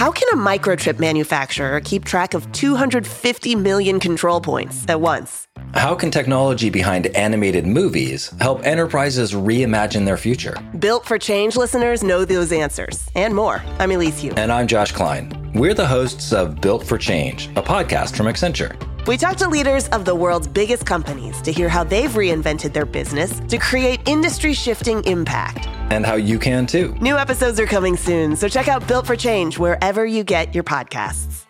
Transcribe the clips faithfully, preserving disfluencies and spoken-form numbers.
How can a microchip manufacturer keep track of two hundred fifty million control points at once? How can technology behind animated movies help enterprises reimagine their future? Built for Change listeners know those answers and more. I'm Elise Hu. And I'm Josh Klein. We're the hosts of Built for Change, a podcast from Accenture. We talk to leaders of the world's biggest companies to hear how they've reinvented their business to create industry-shifting impact. And how you can too. New episodes are coming soon, so check out Built for Change wherever you get your podcasts.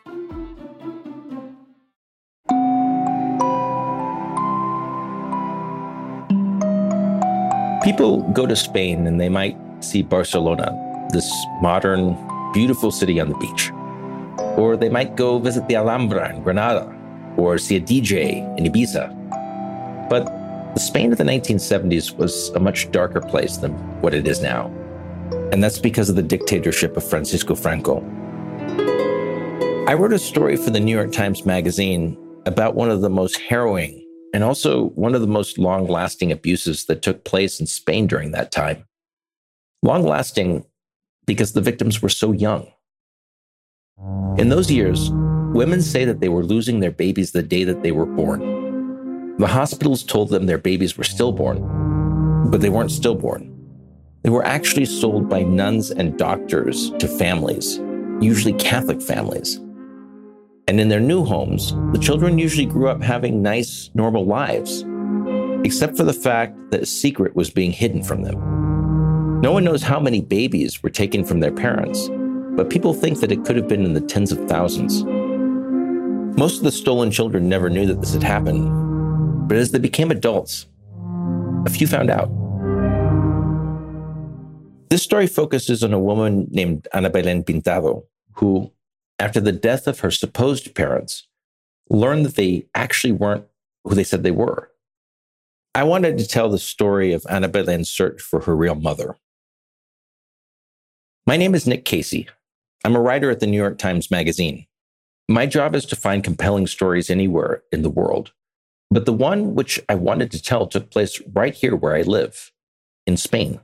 People go to Spain and they might see Barcelona, this modern, beautiful city on the beach. Or they might go visit the Alhambra in Granada, or see a D J in Ibiza. But the Spain of the nineteen seventies was a much darker place than what it is now. And that's because of the dictatorship of Francisco Franco. I wrote a story for the New York Times Magazine about one of the most harrowing and also one of the most long-lasting abuses that took place in Spain during that time. Long-lasting because the victims were so young. In those years, women say that they were losing their babies the day that they were born. The hospitals told them their babies were stillborn, but they weren't stillborn. They were actually sold by nuns and doctors to families, usually Catholic families. And in their new homes, the children usually grew up having nice, normal lives, except for the fact that a secret was being hidden from them. No one knows how many babies were taken from their parents, but people think that it could have been in the tens of thousands. Most of the stolen children never knew that this had happened, but as they became adults, a few found out. This story focuses on a woman named Ana Belén Pintado, who, after the death of her supposed parents, learned that they actually weren't who they said they were. I wanted to tell the story of Ana Belén's search for her real mother. My name is Nick Casey. I'm a writer at the New York Times Magazine. My job is to find compelling stories anywhere in the world. But the one which I wanted to tell took place right here where I live, in Spain.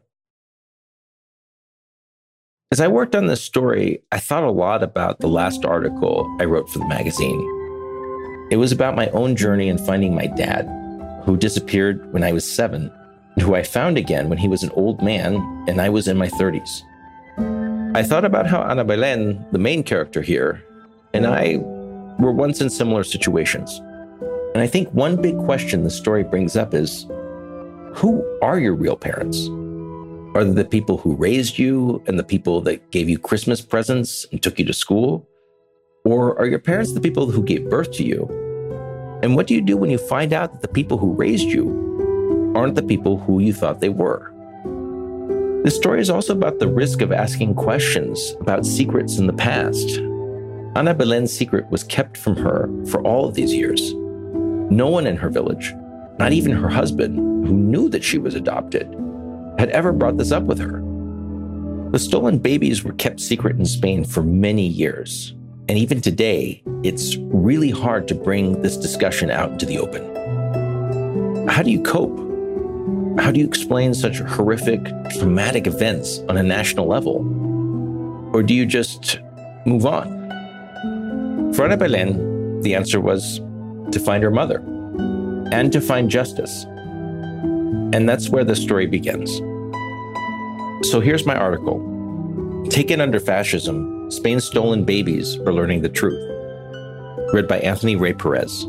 As I worked on this story, I thought a lot about the last article I wrote for the magazine. It was about my own journey in finding my dad, who disappeared when I was seven, and who I found again when he was an old man and I was in my thirties. I thought about how Ana Belén, the main character here, and I were once in similar situations. And I think one big question the story brings up is, who are your real parents? Are they the people who raised you and the people that gave you Christmas presents and took you to school? Or are your parents the people who gave birth to you? And what do you do when you find out that the people who raised you aren't the people who you thought they were? This story is also about the risk of asking questions about secrets in the past. Ana Belén's secret was kept from her for all of these years. No one in her village, not even her husband, who knew that she was adopted, had ever brought this up with her. The stolen babies were kept secret in Spain for many years. And even today, it's really hard to bring this discussion out into the open. How do you cope? How do you explain such horrific, traumatic events on a national level? Or do you just move on? For Ana Belén, the answer was to find her mother and to find justice. And that's where the story begins. So here's my article. Taken under fascism, Spain's stolen babies are learning the truth. Read by Anthony Ray Perez.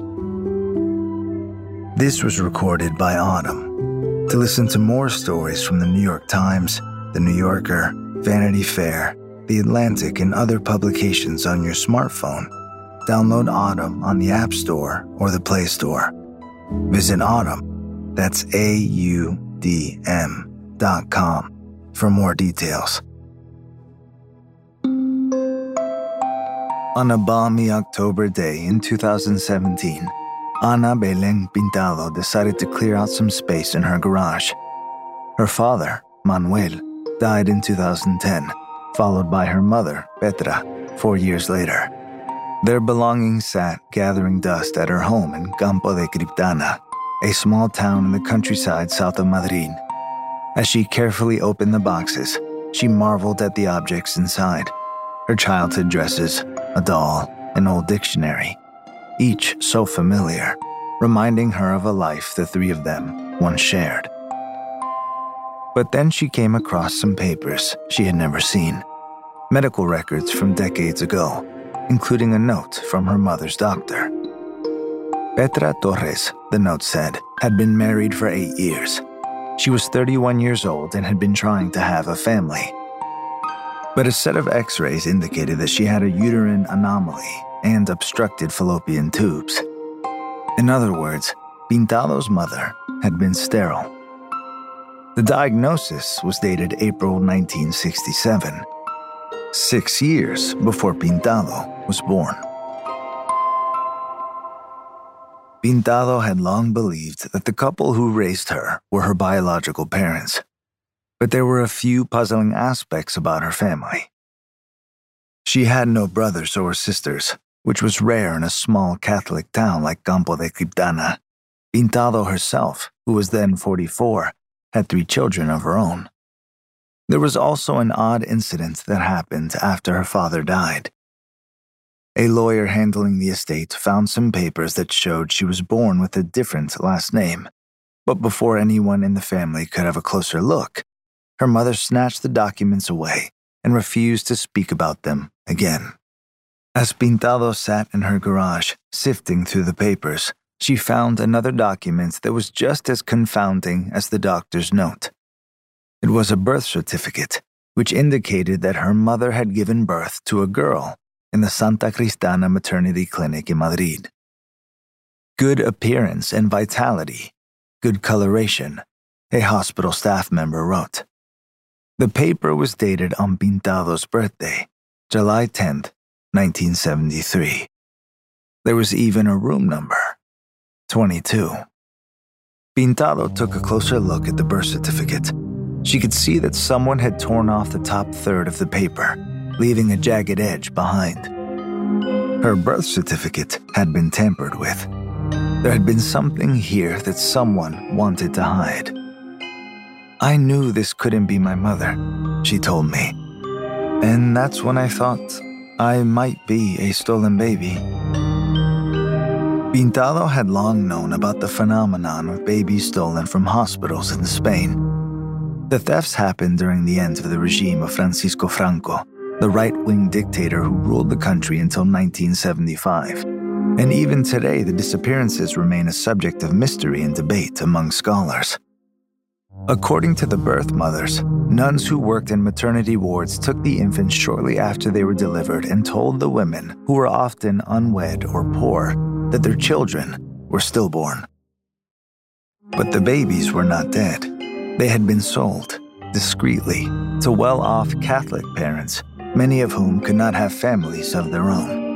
This was recorded by Autumn. To listen to more stories from the New York Times, The New Yorker, Vanity Fair, The Atlantic, and other publications on your smartphone, download Autumn on the App Store or the Play Store. Visit Autumn, that's A U D M dot com, for more details. On a balmy October day in two thousand seventeen, Ana Belén Pintado decided to clear out some space in her garage. Her father, Manuel, died in two thousand ten, followed by her mother, Petra, four years later. Their belongings sat gathering dust at her home in Campo de Criptana, a small town in the countryside south of Madrid. As she carefully opened the boxes, she marveled at the objects inside. her childhood dresses, a doll, an old dictionary, each so familiar, reminding her of a life the three of them once shared. But then she came across some papers she had never seen, medical records from decades ago, including a note from her mother's doctor. Petra Torres, the note said, had been married for eight years. She was thirty-one years old and had been trying to have a family. But a set of x-rays indicated that she had a uterine anomaly and obstructed fallopian tubes. In other words, Pintado's mother had been sterile. The diagnosis was dated April nineteen sixty-seven, six years before Pintado was born. Pintado had long believed that the couple who raised her were her biological parents, but there were a few puzzling aspects about her family. She had no brothers or sisters, which was rare in a small Catholic town like Campo de Criptana. Pintado herself, who was then forty-four, had three children of her own. There was also an odd incident that happened after her father died. A lawyer handling the estate found some papers that showed she was born with a different last name, but before anyone in the family could have a closer look, her mother snatched the documents away and refused to speak about them again. As Pintado sat in her garage, sifting through the papers, she found another document that was just as confounding as the doctor's note. It was a birth certificate, which indicated that her mother had given birth to a girl in the Santa Cristana Maternity Clinic in Madrid. Good appearance and vitality, good coloration, a hospital staff member wrote. The paper was dated on Pintado's birthday, July tenth, nineteen seventy-three. There was even a room number, twenty-two. Pintado took a closer look at the birth certificate. She could see that someone had torn off the top third of the paper, leaving a jagged edge behind. Her birth certificate had been tampered with. There had been something here that someone wanted to hide. I knew this couldn't be my mother, she told me. And that's when I thought I might be a stolen baby. Pintado had long known about the phenomenon of babies stolen from hospitals in Spain. The thefts happened during the end of the regime of Francisco Franco, the right-wing dictator who ruled the country until nineteen seventy-five. And even today, the disappearances remain a subject of mystery and debate among scholars. According to the birth mothers, nuns who worked in maternity wards took the infants shortly after they were delivered and told the women, who were often unwed or poor, that their children were stillborn. But the babies were not dead. They had been sold, discreetly, to well-off Catholic parents, many of whom could not have families of their own.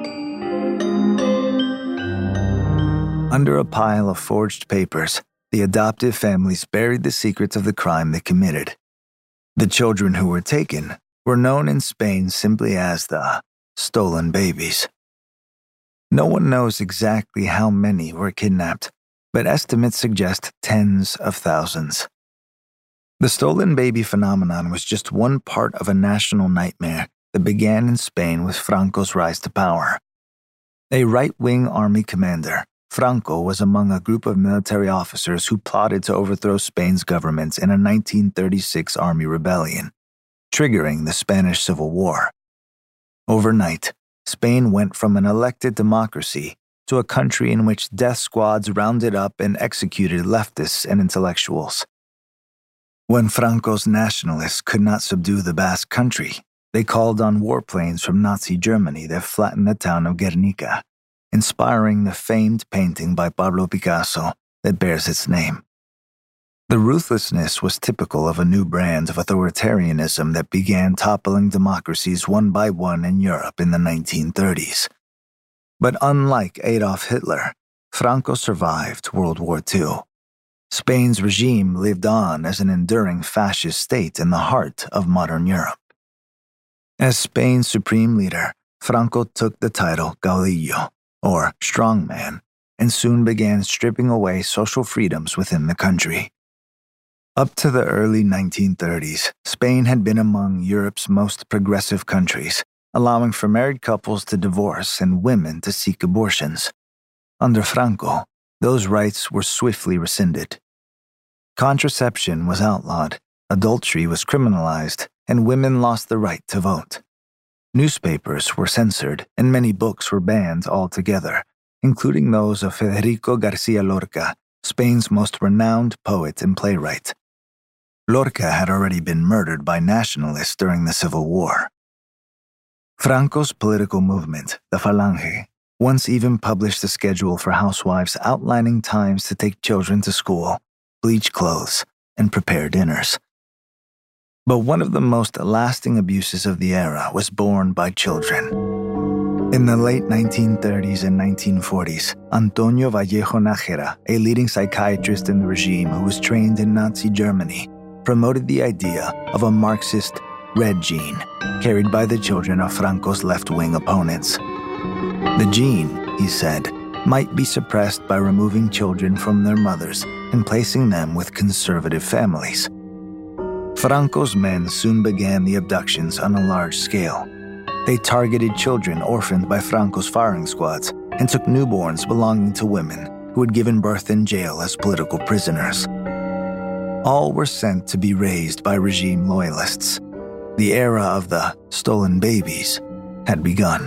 Under a pile of forged papers, the adoptive families buried the secrets of the crime they committed. The children who were taken were known in Spain simply as the stolen babies. No one knows exactly how many were kidnapped, but estimates suggest tens of thousands. The stolen baby phenomenon was just one part of a national nightmare that began in Spain with Franco's rise to power. A right-wing army commander, Franco was among a group of military officers who plotted to overthrow Spain's government in a nineteen thirty-six army rebellion, triggering the Spanish Civil War. Overnight, Spain went from an elected democracy to a country in which death squads rounded up and executed leftists and intellectuals. When Franco's nationalists could not subdue the Basque Country, they called on warplanes from Nazi Germany that flattened the town of Guernica, inspiring the famed painting by Pablo Picasso that bears its name. The ruthlessness was typical of a new brand of authoritarianism that began toppling democracies one by one in Europe in the nineteen thirties. But unlike Adolf Hitler, Franco survived World War Two. Spain's regime lived on as an enduring fascist state in the heart of modern Europe. As Spain's supreme leader, Franco took the title Caudillo, or strongman, and soon began stripping away social freedoms within the country. Up to the early nineteen thirties, Spain had been among Europe's most progressive countries, allowing for married couples to divorce and women to seek abortions. Under Franco, those rights were swiftly rescinded. Contraception was outlawed, adultery was criminalized, and women lost the right to vote. Newspapers were censored, and many books were banned altogether, including those of Federico García Lorca, Spain's most renowned poet and playwright. Lorca had already been murdered by nationalists during the Civil War. Franco's political movement, the Falange, once even published a schedule for housewives outlining times to take children to school, bleach clothes, and prepare dinners. But one of the most lasting abuses of the era was borne by children. In the late nineteen thirties and nineteen forties, Antonio Vallejo Nájera, a leading psychiatrist in the regime who was trained in Nazi Germany, promoted the idea of a Marxist red gene carried by the children of Franco's left-wing opponents. The gene, he said, might be suppressed by removing children from their mothers and placing them with conservative families. Franco's men soon began the abductions on a large scale. They targeted children orphaned by Franco's firing squads and took newborns belonging to women who had given birth in jail as political prisoners. All were sent to be raised by regime loyalists. The era of the stolen babies had begun.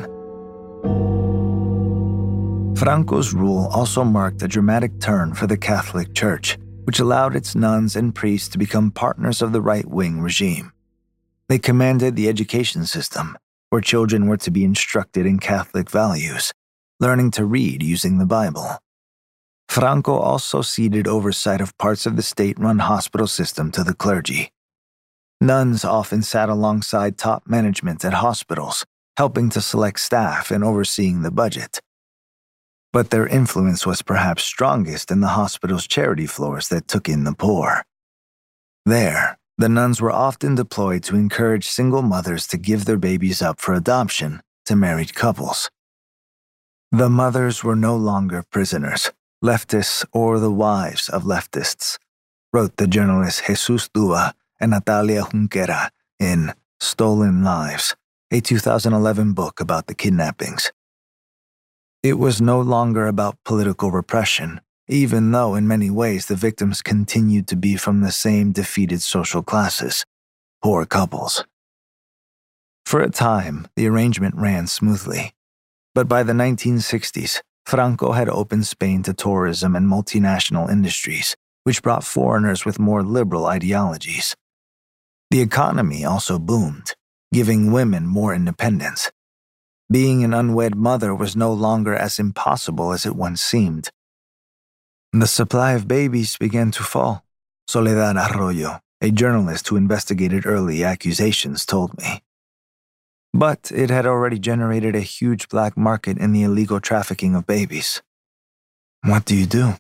Franco's rule also marked a dramatic turn for the Catholic Church, which allowed its nuns and priests to become partners of the right-wing regime. They commanded the education system, where children were to be instructed in Catholic values, learning to read using the Bible. Franco also ceded oversight of parts of the state-run hospital system to the clergy. Nuns often sat alongside top management at hospitals, helping to select staff and overseeing the budget. But their influence was perhaps strongest in the hospital's charity floors that took in the poor. There, the nuns were often deployed to encourage single mothers to give their babies up for adoption to married couples. The mothers were no longer prisoners, leftists or the wives of leftists, wrote the journalists Jesus Dua and Natalia Junquera in Stolen Lives, a two thousand eleven book about the kidnappings. It was no longer about political repression, even though in many ways the victims continued to be from the same defeated social classes, poor couples. For a time, the arrangement ran smoothly, but by the nineteen sixties, Franco had opened Spain to tourism and multinational industries, which brought foreigners with more liberal ideologies. The economy also boomed, giving women more independence. Being an unwed mother was no longer as impossible as it once seemed. The supply of babies began to fall, Soledad Arroyo, a journalist who investigated early accusations, told me. But it had already generated a huge black market in the illegal trafficking of babies. What do you do?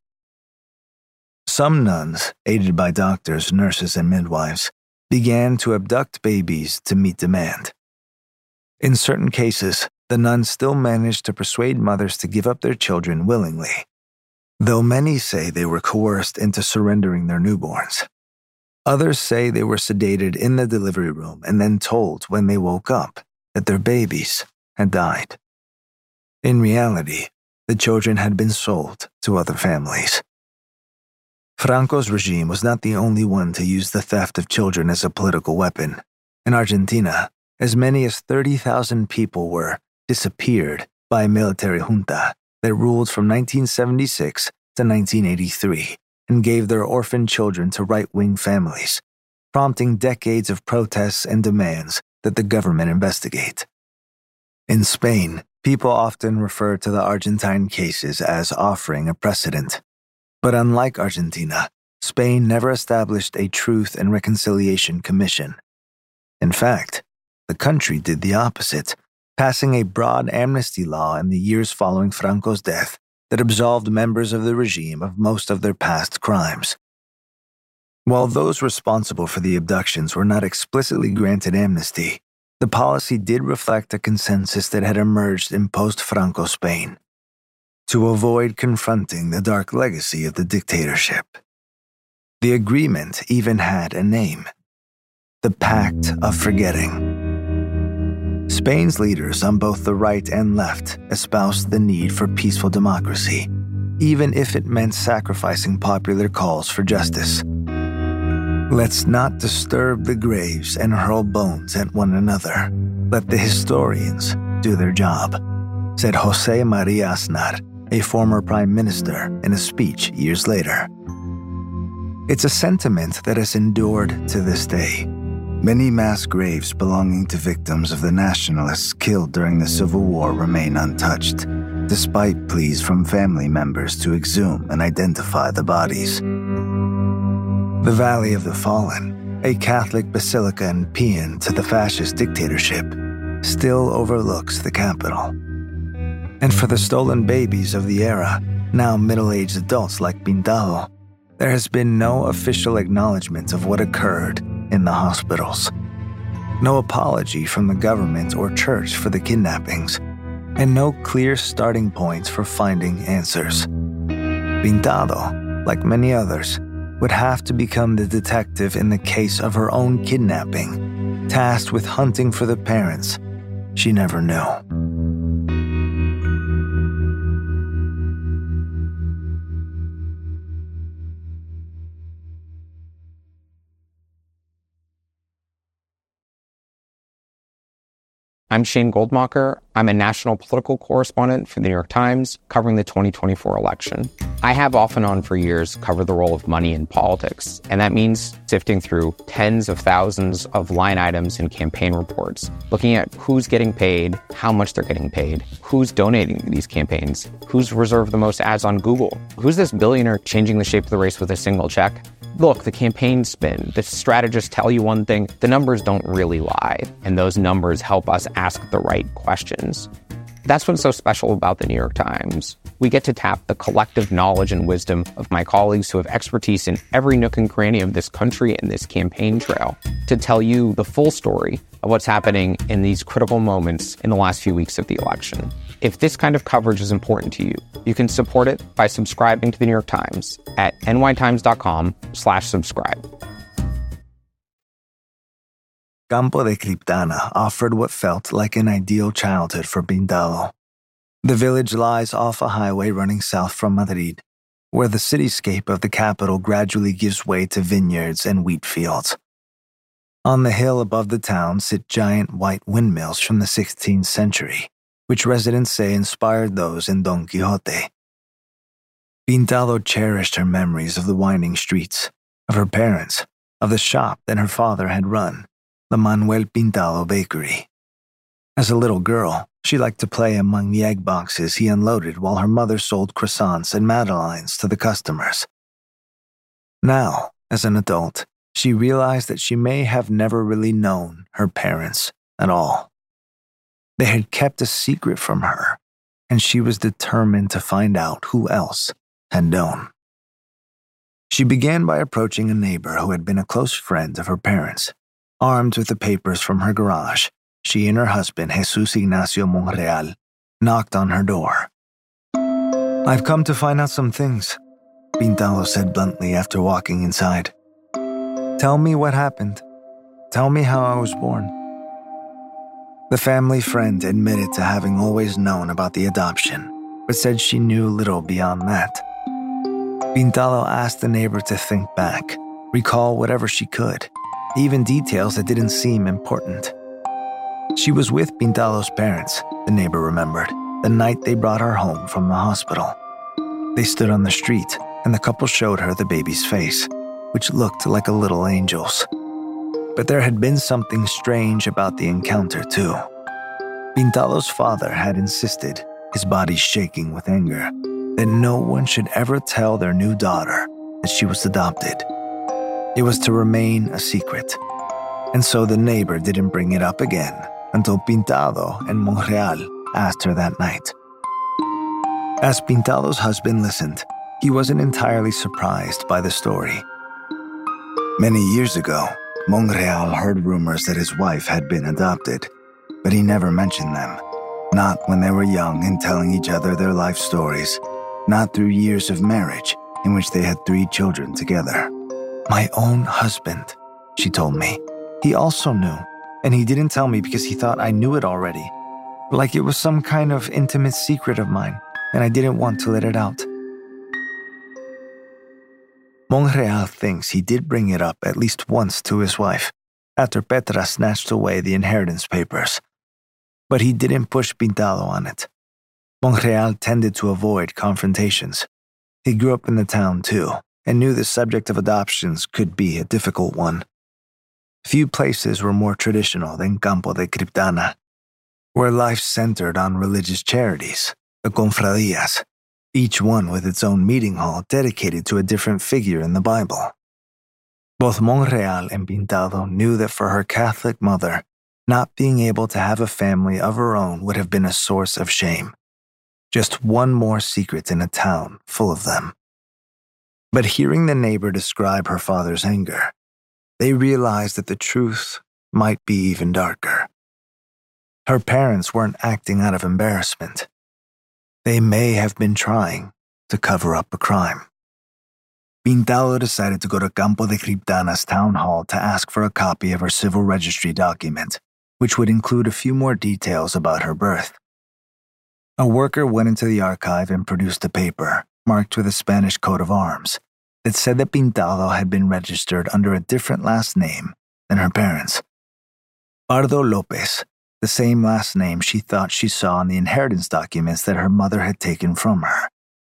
Some nuns, aided by doctors, nurses, and midwives, began to abduct babies to meet demand. In certain cases, the nuns still managed to persuade mothers to give up their children willingly, though many say they were coerced into surrendering their newborns. Others say they were sedated in the delivery room and then told when they woke up that their babies had died. In reality, the children had been sold to other families. Franco's regime was not the only one to use the theft of children as a political weapon. In Argentina, as many as thirty thousand people were disappeared by a military junta that ruled from nineteen seventy-six to nineteen eighty-three and gave their orphaned children to right-wing families, prompting decades of protests and demands that the government investigate. In Spain, people often refer to the Argentine cases as offering a precedent. But unlike Argentina, Spain never established a Truth and Reconciliation Commission. In fact, the country did the opposite, passing a broad amnesty law in the years following Franco's death that absolved members of the regime of most of their past crimes. While those responsible for the abductions were not explicitly granted amnesty, the policy did reflect a consensus that had emerged in post-Franco Spain, to avoid confronting the dark legacy of the dictatorship. The agreement even had a name: the Pact of Forgetting. Spain's leaders on both the right and left espoused the need for peaceful democracy, even if it meant sacrificing popular calls for justice. Let's not disturb the graves and hurl bones at one another. Let the historians do their job, said José María Aznar, a former prime minister, in a speech years later. It's a sentiment that has endured to this day. Many mass graves belonging to victims of the nationalists killed during the Civil War remain untouched, despite pleas from family members to exhume and identify the bodies. The Valley of the Fallen, a Catholic basilica and paean to the fascist dictatorship, still overlooks the capital. And for the stolen babies of the era, now middle-aged adults like Pintado, there has been no official acknowledgement of what occurred in the hospitals. No apology from the government or church for the kidnappings, and no clear starting points for finding answers. Pintado, like many others, would have to become the detective in the case of her own kidnapping, tasked with hunting for the parents she never knew. I'm Shane Goldmacher. I'm a national political correspondent for the New York Times, covering the twenty twenty-four election. I have off and on for years covered the role of money in politics, and that means sifting through tens of thousands of line items in campaign reports, looking at who's getting paid, how much they're getting paid, who's donating to these campaigns, who's reserved the most ads on Google, who's this billionaire changing the shape of the race with a single check. Look, the campaign spin, the strategists tell you one thing, the numbers don't really lie, and those numbers help us ask the right questions. That's what's so special about the New York Times. We get to tap the collective knowledge and wisdom of my colleagues who have expertise in every nook and cranny of this country and this campaign trail to tell you the full story of what's happening in these critical moments in the last few weeks of the election. If this kind of coverage is important to you, you can support it by subscribing to the New York Times at nytimes.com slash subscribe. Campo de Criptana offered what felt like an ideal childhood for Pintado. The village lies off a highway running south from Madrid, where the cityscape of the capital gradually gives way to vineyards and wheat fields. On the hill above the town sit giant white windmills from the sixteenth century, which residents say inspired those in Don Quixote. Pintado cherished her memories of the winding streets, of her parents, of the shop that her father had run, the Manuel Pintado Bakery. As a little girl, she liked to play among the egg boxes he unloaded while her mother sold croissants and madeleines to the customers. Now, as an adult, she realized that she may have never really known her parents at all. They had kept a secret from her, and she was determined to find out who else had known. She began by approaching a neighbor who had been a close friend of her parents. Armed with the papers from her garage, she and her husband, Jesus Ignacio Monreal, knocked on her door. "I've come to find out some things," Pintado said bluntly after walking inside. "Tell me what happened. Tell me how I was born." The family friend admitted to having always known about the adoption, but said she knew little beyond that. Pintado asked the neighbor to think back, recall whatever she could, even details that didn't seem important. She was with Pintado's parents, the neighbor remembered, the night they brought her home from the hospital. They stood on the street, and the couple showed her the baby's face, which looked like a little angel's. But there had been something strange about the encounter, too. Pintado's father had insisted, his body shaking with anger, that no one should ever tell their new daughter that she was adopted. It was to remain a secret, and so the neighbor didn't bring it up again until Pintado and Monreal asked her that night. As Pintado's husband listened, he wasn't entirely surprised by the story. Many years ago, Monreal heard rumors that his wife had been adopted, but he never mentioned them, not when they were young and telling each other their life stories, not through years of marriage in which they had three children together. "My own husband," she told me. "He also knew, and he didn't tell me because he thought I knew it already, like it was some kind of intimate secret of mine, and I didn't want to let it out. Monreal thinks he did bring it up at least once to his wife, after Petra snatched away the inheritance papers. But he didn't push Pintado on it. Monreal tended to avoid confrontations. He grew up in the town too, and knew the subject of adoptions could be a difficult one. Few places were more traditional than Campo de Criptana, where life centered on religious charities, the confradías, each one with its own meeting hall dedicated to a different figure in the Bible. Both Monreal and Pintado knew that for her Catholic mother, not being able to have a family of her own would have been a source of shame. Just one more secret in a town full of them. But hearing the neighbor describe her father's anger, they realized that the truth might be even darker. Her parents weren't acting out of embarrassment. They may have been trying to cover up a crime. Pintado decided to go to Campo de Criptana's town hall to ask for a copy of her civil registry document, which would include a few more details about her birth. A worker went into the archive and produced a paper, marked with a Spanish coat of arms, that said that Pintado had been registered under a different last name than her parents. Pardo Lopez, the same last name she thought she saw in the inheritance documents that her mother had taken from her.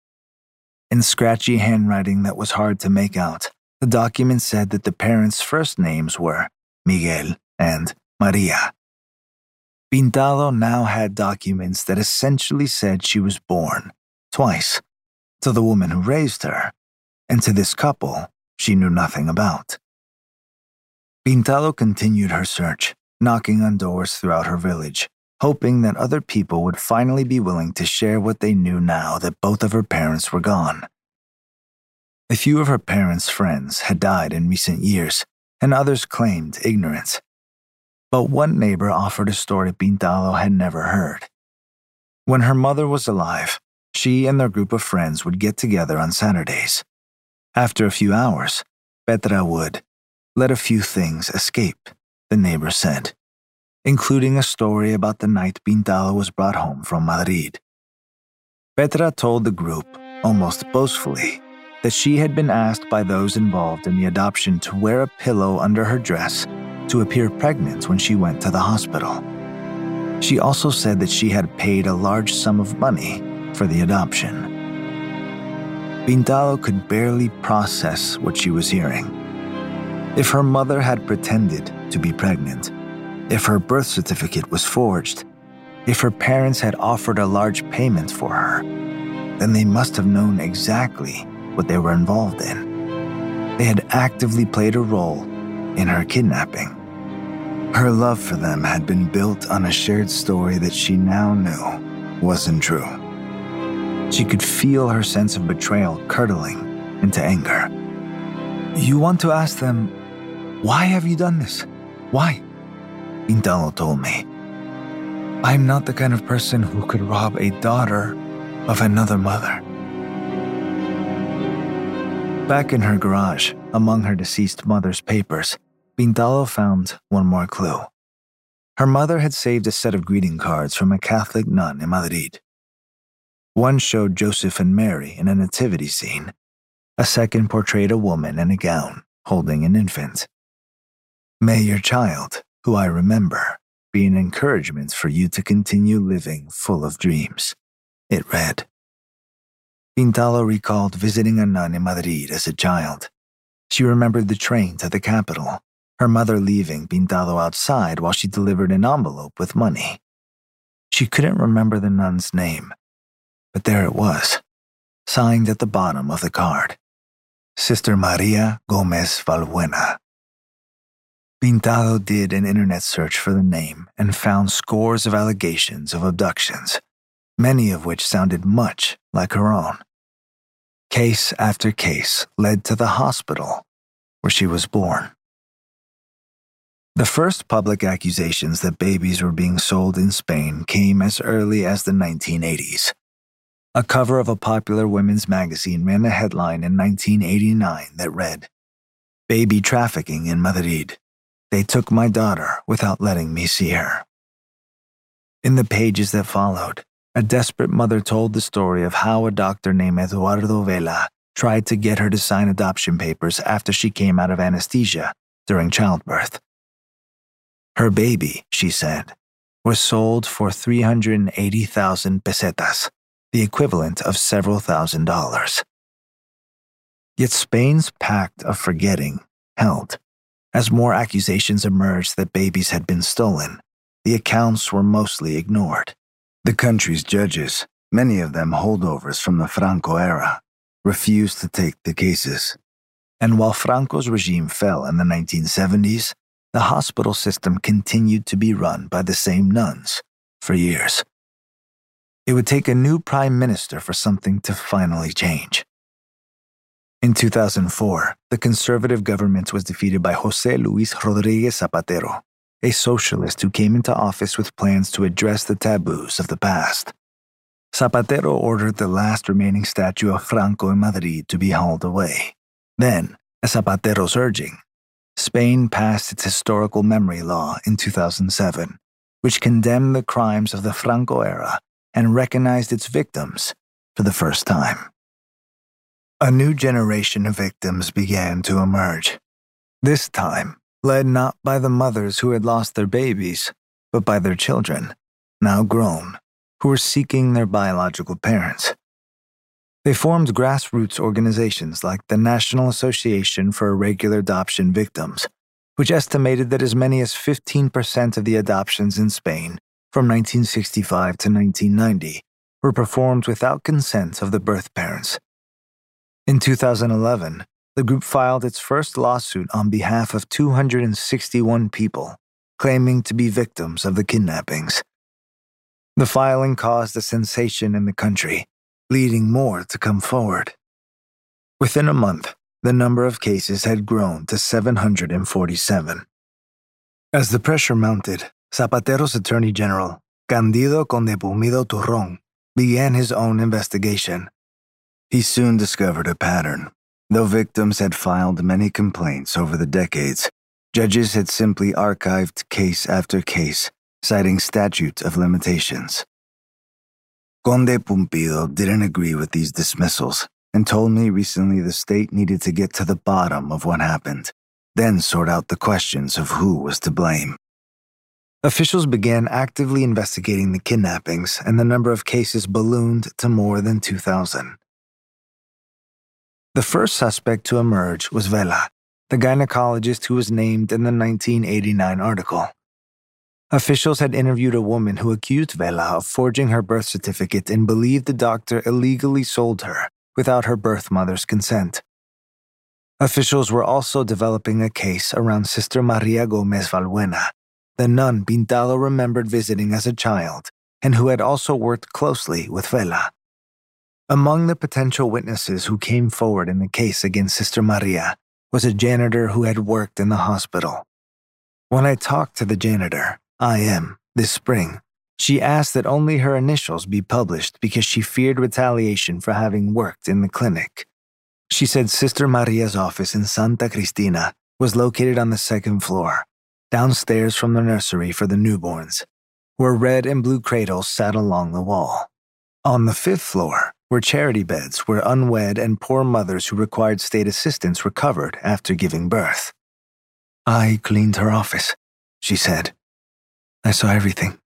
In scratchy handwriting that was hard to make out, the document said that the parents' first names were Miguel and Maria. Pintado now had documents that essentially said she was born twice, to the woman who raised her, and to this couple she knew nothing about. Pintado continued her search, knocking on doors throughout her village, hoping that other people would finally be willing to share what they knew now that both of her parents were gone. A few of her parents' friends had died in recent years, and others claimed ignorance. But one neighbor offered a story Pintado had never heard. When her mother was alive, she and their group of friends would get together on Saturdays. After a few hours, Petra would let a few things escape, the neighbor said, including a story about the night Pintado was brought home from Madrid. Petra told the group, almost boastfully, that she had been asked by those involved in the adoption to wear a pillow under her dress to appear pregnant when she went to the hospital. She also said that she had paid a large sum of money for the adoption. Pintado could barely process what she was hearing. If her mother had pretended to be pregnant, if her birth certificate was forged, if her parents had offered a large payment for her, then they must have known exactly what they were involved in. They had actively played a role in her kidnapping. Her love for them had been built on a shared story that she now knew wasn't true. She could feel her sense of betrayal curdling into anger. You want to ask them, why have you done this? Why? Pintado told me. I'm not the kind of person who could rob a daughter of another mother. Back in her garage, among her deceased mother's papers, Pintado found one more clue. Her mother had saved a set of greeting cards from a Catholic nun in Madrid. One showed Joseph and Mary in a nativity scene. A second portrayed a woman in a gown holding an infant. May your child, who I remember, be an encouragement for you to continue living full of dreams, it read. Pintado recalled visiting a nun in Madrid as a child. She remembered the train to the capital, her mother leaving Pintado outside while she delivered an envelope with money. She couldn't remember the nun's name, but there it was, signed at the bottom of the card. Sister Maria Gomez Valbuena. Pintado did an internet search for the name and found scores of allegations of abductions, many of which sounded much like her own. Case after case led to the hospital where she was born. The first public accusations that babies were being sold in Spain came as early as the nineteen eighties. A cover of a popular women's magazine ran a headline in nineteen eighty-nine that read, "Baby Trafficking in Madrid. They took my daughter without letting me see her. In the pages that followed, a desperate mother told the story of how a doctor named Eduardo Vela tried to get her to sign adoption papers after she came out of anesthesia during childbirth. Her baby, she said, was sold for three hundred eighty thousand pesetas, the equivalent of several thousand dollars. Yet Spain's pact of forgetting held. As more accusations emerged that babies had been stolen, the accounts were mostly ignored. The country's judges, many of them holdovers from the Franco era, refused to take the cases. And while Franco's regime fell in the nineteen seventies, the hospital system continued to be run by the same nuns for years. It would take a new prime minister for something to finally change. In two thousand four, the conservative government was defeated by José Luis Rodríguez Zapatero, a socialist who came into office with plans to address the taboos of the past. Zapatero ordered the last remaining statue of Franco in Madrid to be hauled away. Then, at Zapatero's urging, Spain passed its historical memory law in two thousand seven, which condemned the crimes of the Franco era and recognized its victims for the first time. A new generation of victims began to emerge, this time led not by the mothers who had lost their babies, but by their children, now grown, who were seeking their biological parents. They formed grassroots organizations like the National Association for Irregular Adoption Victims, which estimated that as many as fifteen percent of the adoptions in Spain from nineteen sixty-five to nineteen ninety were performed without consent of the birth parents. In two thousand eleven, the group filed its first lawsuit on behalf of two hundred sixty-one people, claiming to be victims of the kidnappings. The filing caused a sensation in the country, leading more to come forward. Within a month, the number of cases had grown to seven hundred forty-seven. As the pressure mounted, Zapatero's Attorney General, Cándido Conde-Pumpido Turrón, began his own investigation. He soon discovered a pattern. Though victims had filed many complaints over the decades, judges had simply archived case after case, citing statute of limitations. Conde-Pumpido didn't agree with these dismissals and told me recently the state needed to get to the bottom of what happened, then sort out the questions of who was to blame. Officials began actively investigating the kidnappings, and the number of cases ballooned to more than two thousand. The first suspect to emerge was Vela, the gynecologist who was named in the nineteen eighty-nine article. Officials had interviewed a woman who accused Vela of forging her birth certificate and believed the doctor illegally sold her without her birth mother's consent. Officials were also developing a case around Sister Maria Gomez Valbuena, the nun Pintado remembered visiting as a child and who had also worked closely with Vela. Among the potential witnesses who came forward in the case against Sister Maria was a janitor who had worked in the hospital. When I talked to the janitor, I M, this spring, she asked that only her initials be published because she feared retaliation for having worked in the clinic. She said Sister Maria's office in Santa Cristina was located on the second floor, downstairs from the nursery for the newborns, where red and blue cradles sat along the wall. On the fifth floor were charity beds where unwed and poor mothers who required state assistance recovered after giving birth. I cleaned her office, she said. I saw everything.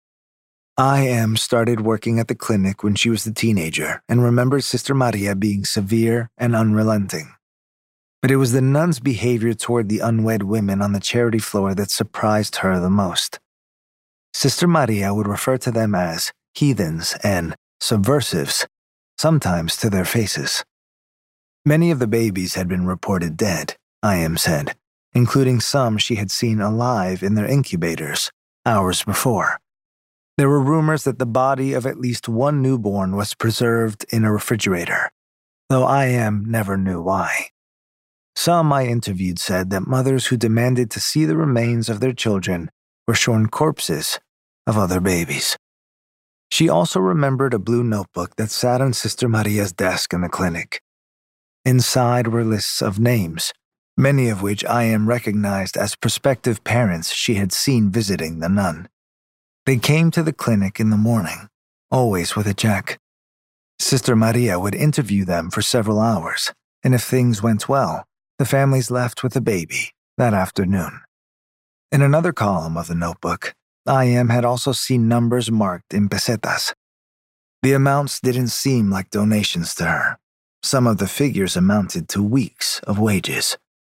I M started working at the clinic when she was a teenager and remembered Sister Maria being severe and unrelenting. But it was the nuns' behavior toward the unwed women on the charity floor that surprised her the most. Sister Maria would refer to them as heathens and subversives, sometimes to their faces. Many of the babies had been reported dead, I M said, including some she had seen alive in their incubators hours before. There were rumors that the body of at least one newborn was preserved in a refrigerator, though I M never knew why. Some I interviewed said that mothers who demanded to see the remains of their children were shown corpses of other babies. She also remembered a blue notebook that sat on Sister Maria's desk in the clinic. Inside were lists of names, many of which I M recognized as prospective parents she had seen visiting the nun. They came to the clinic in the morning, always with a check. Sister Maria would interview them for several hours, and if things went well, the families left with a baby that afternoon. In another column of the notebook, I M had also seen numbers marked in pesetas. The amounts didn't seem like donations to her. Some of the figures amounted to weeks of wages.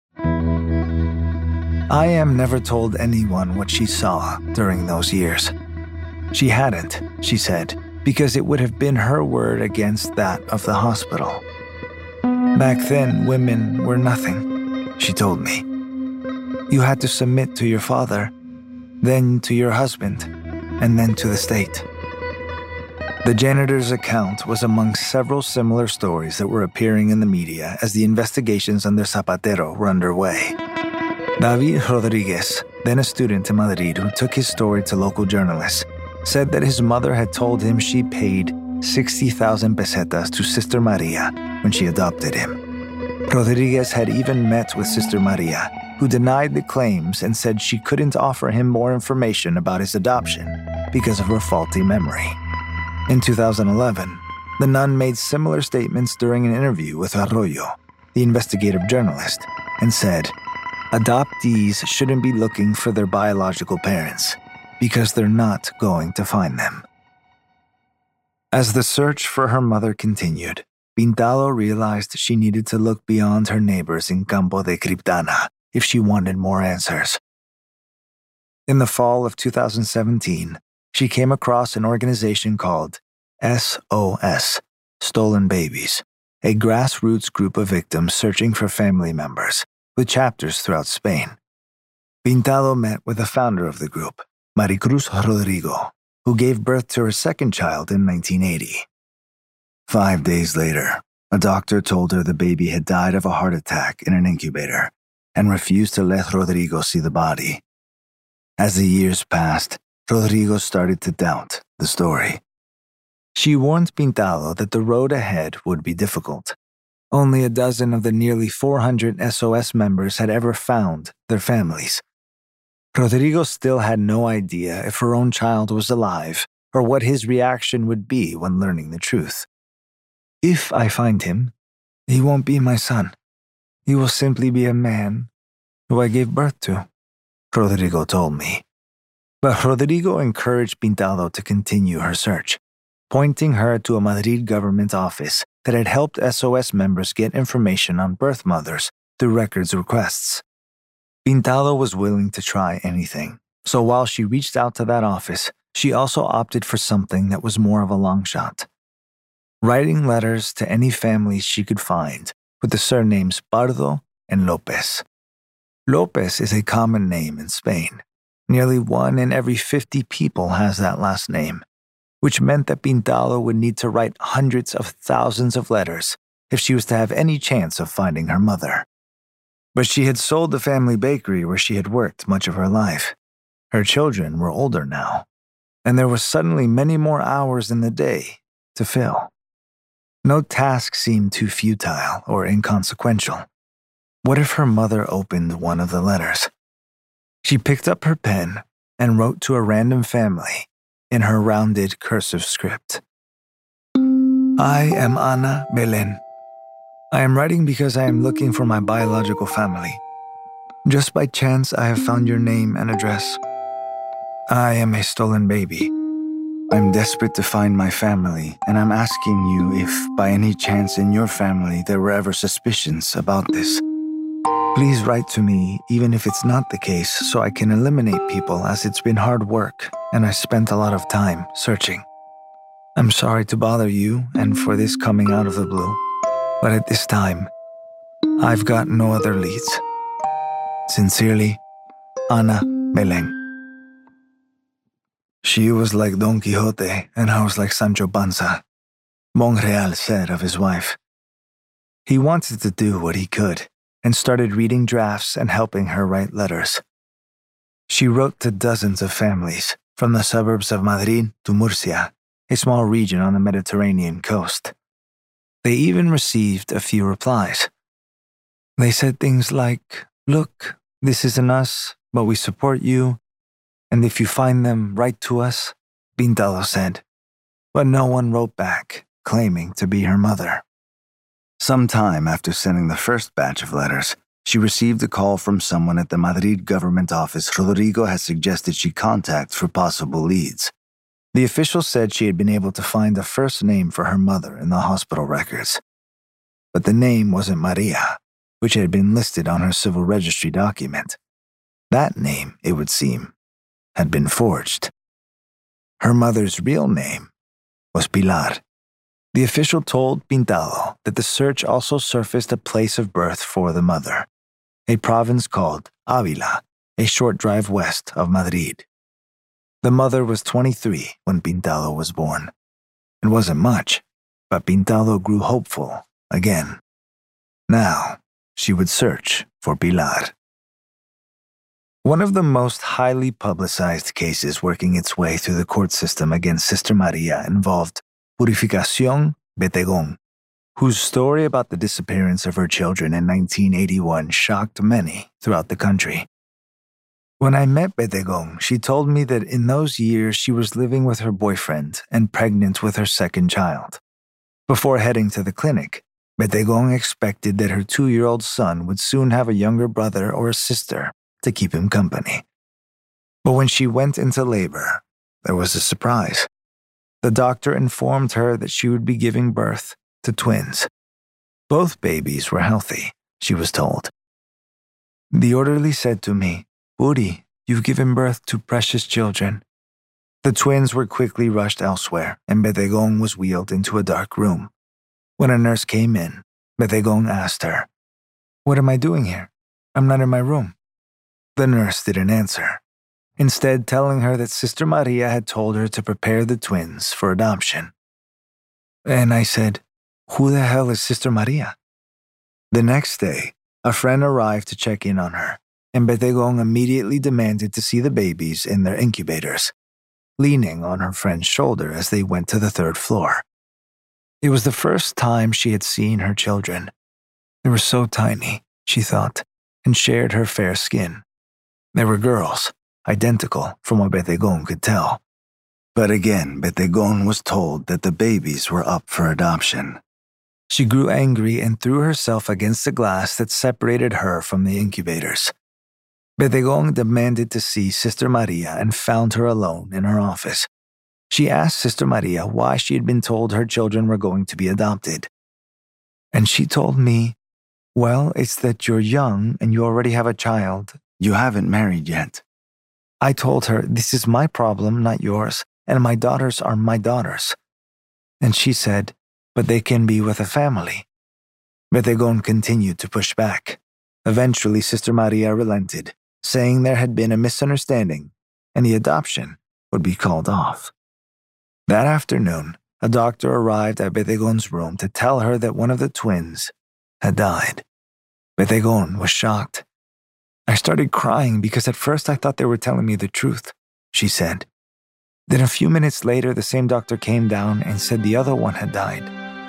I M never told anyone what she saw during those years. She hadn't, she said, because it would have been her word against that of the hospital. Back then, women were nothing, she told me. You had to submit to your father, then to your husband, and then to the state. The janitor's account was among several similar stories that were appearing in the media as the investigations under Zapatero were underway. David Rodriguez, then a student in Madrid who took his story to local journalists, said that his mother had told him she paid sixty thousand pesetas to Sister Maria when she adopted him. Rodriguez had even met with Sister Maria, who denied the claims and said she couldn't offer him more information about his adoption because of her faulty memory. In two thousand eleven, the nun made similar statements during an interview with Arroyo, the investigative journalist, and said, adoptees shouldn't be looking for their biological parents because they're not going to find them. As the search for her mother continued, Pintado realized she needed to look beyond her neighbors in Campo de Criptana if she wanted more answers. In the fall of two thousand seventeen, she came across an organization called S O S, Stolen Babies, a grassroots group of victims searching for family members, with chapters throughout Spain. Pintado met with the founder of the group, Maricruz Rodrigo, who gave birth to her second child in nineteen eighty. Five days later, a doctor told her the baby had died of a heart attack in an incubator and refused to let Rodrigo see the body. As the years passed, Rodrigo started to doubt the story. She warned Pintado that the road ahead would be difficult. Only a dozen of the nearly four hundred S O S members had ever found their families. Rodrigo still had no idea if her own child was alive or what his reaction would be when learning the truth. If I find him, he won't be my son. He will simply be a man who I gave birth to, Rodrigo told me. But Rodrigo encouraged Pintado to continue her search, pointing her to a Madrid government office that had helped S O S members get information on birth mothers through records requests. Pintado was willing to try anything, so while she reached out to that office, she also opted for something that was more of a long shot. Writing letters to any families she could find with the surnames Pardo and Lopez. Lopez is a common name in Spain. Nearly one in every fifty people has that last name, which meant that Pintado would need to write hundreds of thousands of letters if she was to have any chance of finding her mother. But she had sold the family bakery where she had worked much of her life. Her children were older now, and there were suddenly many more hours in the day to fill. No task seemed too futile or inconsequential. What if her mother opened one of the letters? She picked up her pen and wrote to a random family in her rounded cursive script. I am Ana Belén. I am writing because I am looking for my biological family. Just by chance, I have found your name and address. I am a stolen baby. I'm desperate to find my family, and I'm asking you if, by any chance in your family, there were ever suspicions about this. Please write to me, even if it's not the case, so I can eliminate people, as it's been hard work, and I spent a lot of time searching. I'm sorry to bother you and for this coming out of the blue, but at this time, I've got no other leads. Sincerely, Ana Belén. She was like Don Quixote, and I was like Sancho Panza, Monreal said of his wife. He wanted to do what he could, and started reading drafts and helping her write letters. She wrote to dozens of families, from the suburbs of Madrid to Murcia, a small region on the Mediterranean coast. They even received a few replies. They said things like, "Look, this isn't us, but we support you, and if you find them, write to us," Pintado said. But no one wrote back, claiming to be her mother. Some time after sending the first batch of letters, she received a call from someone at the Madrid government office Rodrigo had suggested she contact for possible leads. The official said she had been able to find a first name for her mother in the hospital records. But the name wasn't Maria, which had been listed on her civil registry document. That name, it would seem, had been forged. Her mother's real name was Pilar. The official told Pintado that the search also surfaced a place of birth for the mother, a province called Ávila, a short drive west of Madrid. The mother was twenty-three when Pintado was born. It wasn't much, but Pintado grew hopeful again. Now, she would search for Pilar. One of the most highly publicized cases working its way through the court system against Sister Maria involved Purificación Betegón, whose story about the disappearance of her children in nineteen eighty-one shocked many throughout the country. When I met Betegón, she told me that in those years she was living with her boyfriend and pregnant with her second child. Before heading to the clinic, Betegón expected that her two-year-old son would soon have a younger brother or a sister to keep him company. But when she went into labor, there was a surprise. The doctor informed her that she would be giving birth to twins. Both babies were healthy, she was told. The orderly said to me, "Puri, you've given birth to precious children." The twins were quickly rushed elsewhere, and Betegón was wheeled into a dark room. When a nurse came in, Betegón asked her, "What am I doing here? I'm not in my room." The nurse didn't answer, instead telling her that Sister Maria had told her to prepare the twins for adoption. And I said, "Who the hell is Sister Maria?" The next day, a friend arrived to check in on her, and Betegón immediately demanded to see the babies in their incubators, leaning on her friend's shoulder as they went to the third floor. It was the first time she had seen her children. They were so tiny, she thought, and shared her fair skin. They were girls, identical from what Betegón could tell. But again, Betegón was told that the babies were up for adoption. She grew angry and threw herself against the glass that separated her from the incubators. Betegón demanded to see Sister Maria and found her alone in her office. She asked Sister Maria why she had been told her children were going to be adopted. And she told me, "Well, it's that you're young and you already have a child. You haven't married yet." I told her, "This is my problem, not yours, and my daughters are my daughters." And she said, "But they can be with a family." Betegón continued to push back. Eventually, Sister Maria relented, saying there had been a misunderstanding and the adoption would be called off. That afternoon, a doctor arrived at Betegón's room to tell her that one of the twins had died. Betegón was shocked. "I started crying because at first I thought they were telling me the truth," she said. Then a few minutes later, the same doctor came down and said the other one had died.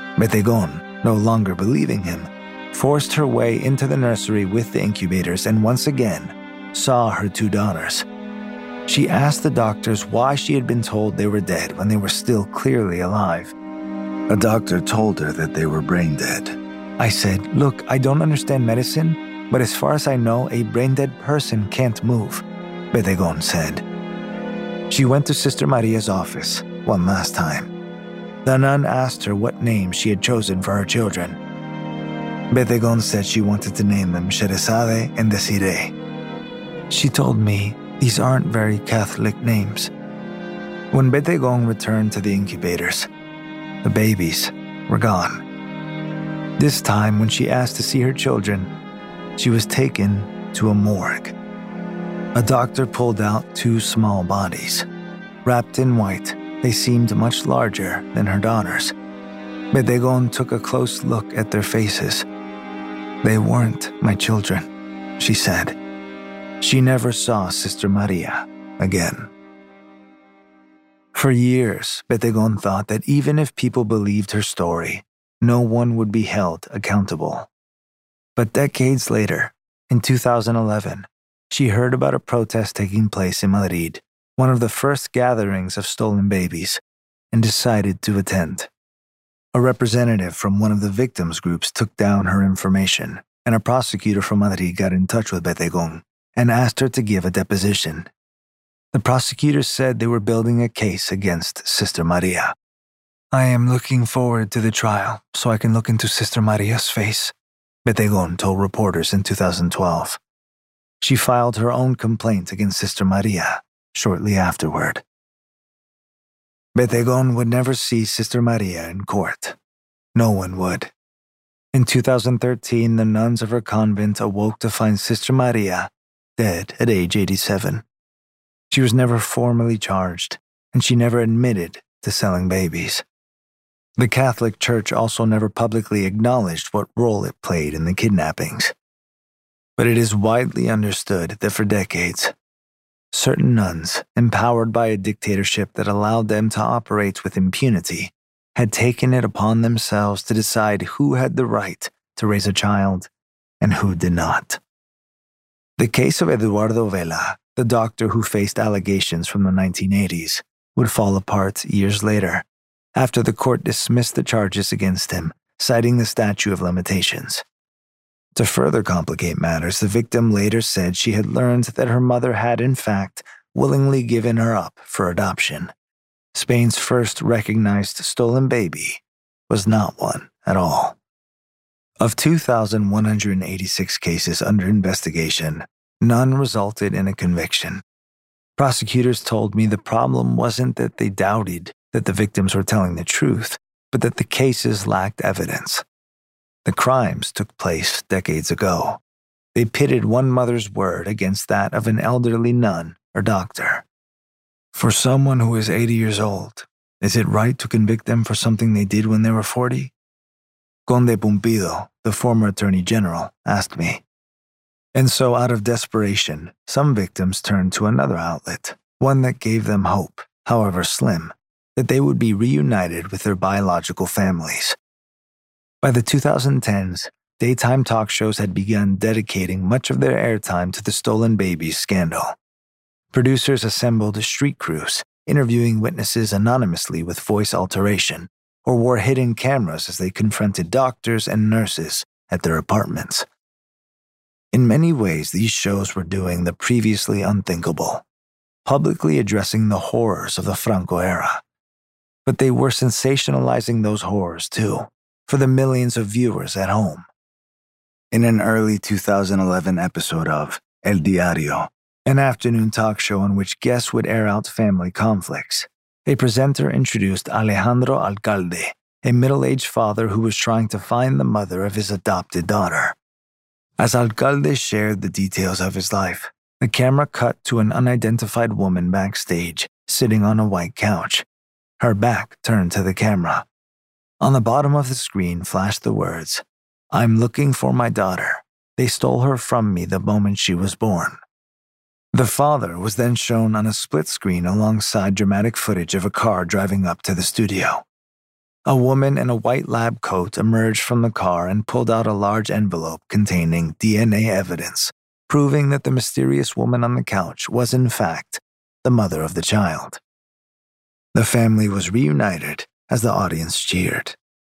Betegón, no longer believing him, forced her way into the nursery with the incubators and once again saw her two daughters. She asked the doctors why she had been told they were dead when they were still clearly alive. A doctor told her that they were brain dead. I said, "Look, I don't understand medicine, but as far as I know, a brain-dead person can't move," Betegón said. She went to Sister Maria's office one last time. The nun asked her what name she had chosen for her children. Betegón said she wanted to name them Sheresade and Desiree. She told me these aren't very Catholic names. When Betegón returned to the incubators, the babies were gone. This time, when she asked to see her children, she was taken to a morgue. A doctor pulled out two small bodies. Wrapped in white, they seemed much larger than her daughters. Betegón took a close look at their faces. "They weren't my children," she said. She never saw Sister Maria again. For years, Betegón thought that even if people believed her story, no one would be held accountable. But decades later, in two thousand eleven, she heard about a protest taking place in Madrid, one of the first gatherings of stolen babies, and decided to attend. A representative from one of the victims' groups took down her information, and a prosecutor from Madrid got in touch with Betegón and asked her to give a deposition. The prosecutors said they were building a case against Sister Maria. "I am looking forward to the trial so I can look into Sister Maria's face," Betegón told reporters in two thousand twelve. She filed her own complaint against Sister Maria shortly afterward. Betegón would never see Sister Maria in court. No one would. In two thousand thirteen, the nuns of her convent awoke to find Sister Maria dead at age eighty-seven. She was never formally charged, and she never admitted to selling babies. The Catholic Church also never publicly acknowledged what role it played in the kidnappings. But it is widely understood that for decades, certain nuns, empowered by a dictatorship that allowed them to operate with impunity, had taken it upon themselves to decide who had the right to raise a child and who did not. The case of Eduardo Vela, the doctor who faced allegations from the nineteen eighties, would fall apart years later, after the court dismissed the charges against him, citing the statute of limitations. To further complicate matters, the victim later said she had learned that her mother had, in fact, willingly given her up for adoption. Spain's first recognized stolen baby was not one at all. Of two thousand one hundred eighty-six cases under investigation, none resulted in a conviction. Prosecutors told me the problem wasn't that they doubted that the victims were telling the truth, but that the cases lacked evidence. The crimes took place decades ago. They pitted one mother's word against that of an elderly nun or doctor. For someone who is eighty years old, is it right to convict them for something they did when they were forty? Conde Pumpido, the former Attorney General, asked me. And so, out of desperation, some victims turned to another outlet, one that gave them hope, however slim, that they would be reunited with their biological families. By the two thousand tens, daytime talk shows had begun dedicating much of their airtime to the stolen babies scandal. Producers assembled street crews, interviewing witnesses anonymously with voice alteration, or wore hidden cameras as they confronted doctors and nurses at their apartments. In many ways, these shows were doing the previously unthinkable, publicly addressing the horrors of the Franco era. But they were sensationalizing those horrors too, for the millions of viewers at home. In an early two thousand eleven episode of El Diario, an afternoon talk show in which guests would air out family conflicts, a presenter introduced Alejandro Alcalde, a middle-aged father who was trying to find the mother of his adopted daughter. As Alcalde shared the details of his life, the camera cut to an unidentified woman backstage, sitting on a white couch, her back turned to the camera. On the bottom of the screen flashed the words, "I'm looking for my daughter. They stole her from me the moment she was born." The father was then shown on a split screen alongside dramatic footage of a car driving up to the studio. A woman in a white lab coat emerged from the car and pulled out a large envelope containing D N A evidence, proving that the mysterious woman on the couch was in fact the mother of the child. The family was reunited as the audience cheered.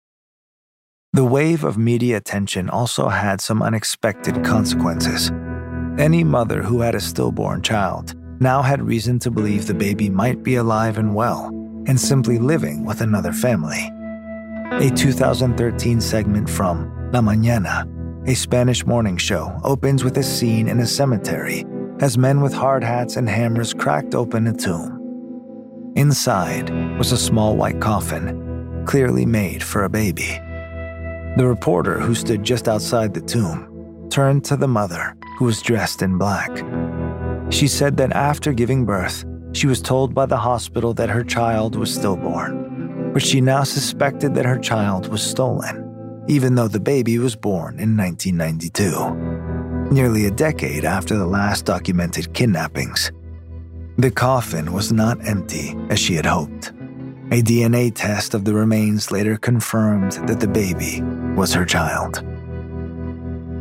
The wave of media attention also had some unexpected consequences. Any mother who had a stillborn child now had reason to believe the baby might be alive and well, and simply living with another family. A two thousand thirteen segment from La Mañana, a Spanish morning show, opens with a scene in a cemetery as men with hard hats and hammers cracked open a tomb. Inside was a small white coffin, clearly made for a baby. The reporter, who stood just outside the tomb, turned to the mother, who was dressed in black. She said that after giving birth, she was told by the hospital that her child was stillborn, but she now suspected that her child was stolen, even though the baby was born in nineteen ninety-two, nearly a decade after the last documented kidnappings. The coffin was not empty, as she had hoped. A D N A test of the remains later confirmed that the baby was her child.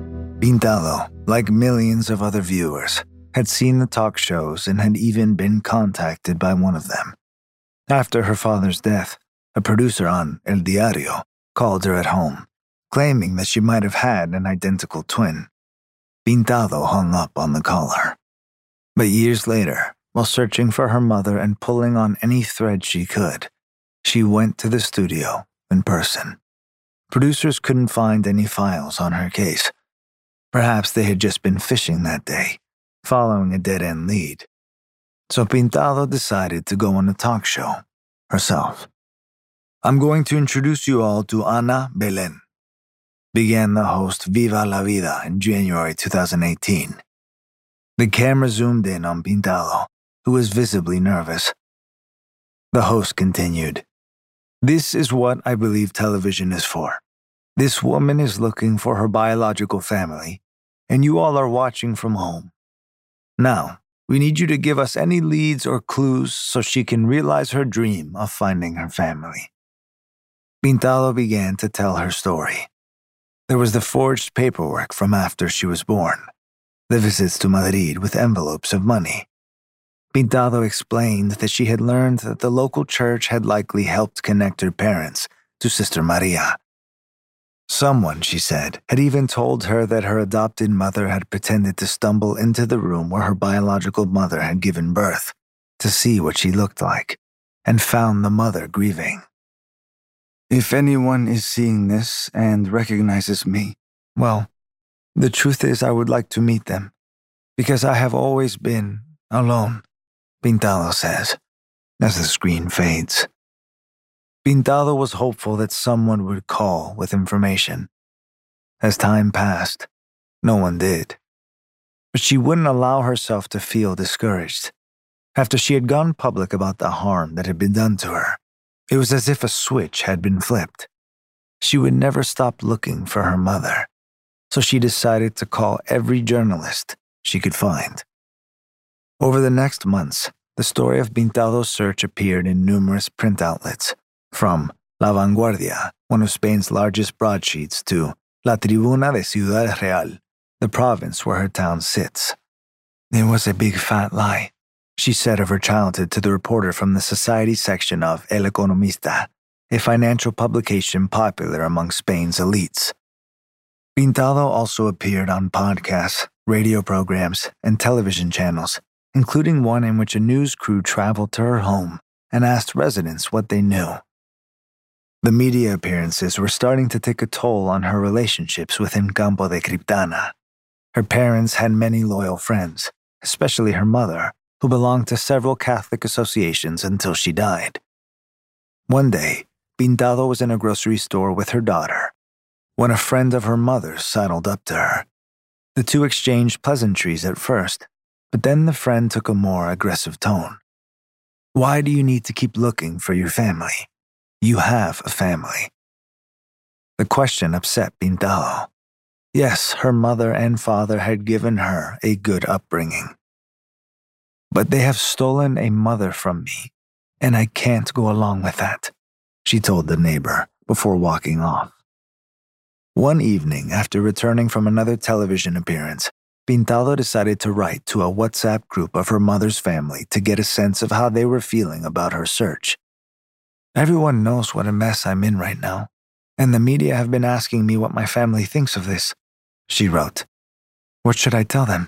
Pintado, like millions of other viewers, had seen the talk shows and had even been contacted by one of them. After her father's death, a producer on El Diario called her at home, claiming that she might have had an identical twin. Pintado hung up on the caller. But years later, while searching for her mother and pulling on any thread she could, she went to the studio in person. Producers couldn't find any files on her case. Perhaps they had just been fishing that day, following a dead-end lead. So Pintado decided to go on a talk show herself. "I'm going to introduce you all to Ana Belén," began the host Viva la Vida in January two thousand eighteen. The camera zoomed in on Pintado, who was visibly nervous. The host continued, "This is what I believe television is for. This woman is looking for her biological family, and you all are watching from home. Now, we need you to give us any leads or clues so she can realize her dream of finding her family." Pintado began to tell her story. There was the forged paperwork from after she was born, the visits to Madrid with envelopes of money. Pintado explained that she had learned that the local church had likely helped connect her parents to Sister Maria. Someone, she said, had even told her that her adopted mother had pretended to stumble into the room where her biological mother had given birth to see what she looked like, and found the mother grieving. "If anyone is seeing this and recognizes me, well, the truth is I would like to meet them, because I have always been alone," Pintado says, as the screen fades. Pintado was hopeful that someone would call with information. As time passed, no one did. But she wouldn't allow herself to feel discouraged. After she had gone public about the harm that had been done to her, it was as if a switch had been flipped. She would never stop looking for her mother, so she decided to call every journalist she could find. Over the next months, the story of Pintado's search appeared in numerous print outlets, from La Vanguardia, one of Spain's largest broadsheets, to La Tribuna de Ciudad Real, the province where her town sits. "It was a big fat lie," she said of her childhood to the reporter from the society section of El Economista, a financial publication popular among Spain's elites. Pintado also appeared on podcasts, radio programs, and television channels, including one in which a news crew traveled to her home and asked residents what they knew. The media appearances were starting to take a toll on her relationships within Campo de Criptana. Her parents had many loyal friends, especially her mother, who belonged to several Catholic associations until she died. One day, Pintado was in a grocery store with her daughter when a friend of her mother's sidled up to her. The two exchanged pleasantries at first, but then the friend took a more aggressive tone. "Why do you need to keep looking for your family? You have a family." The question upset Pintado. Yes, her mother and father had given her a good upbringing. "But they have stolen a mother from me, and I can't go along with that," she told the neighbor before walking off. One evening, after returning from another television appearance, Pintado decided to write to a WhatsApp group of her mother's family to get a sense of how they were feeling about her search. "Everyone knows what a mess I'm in right now, and the media have been asking me what my family thinks of this," she wrote. "What should I tell them?"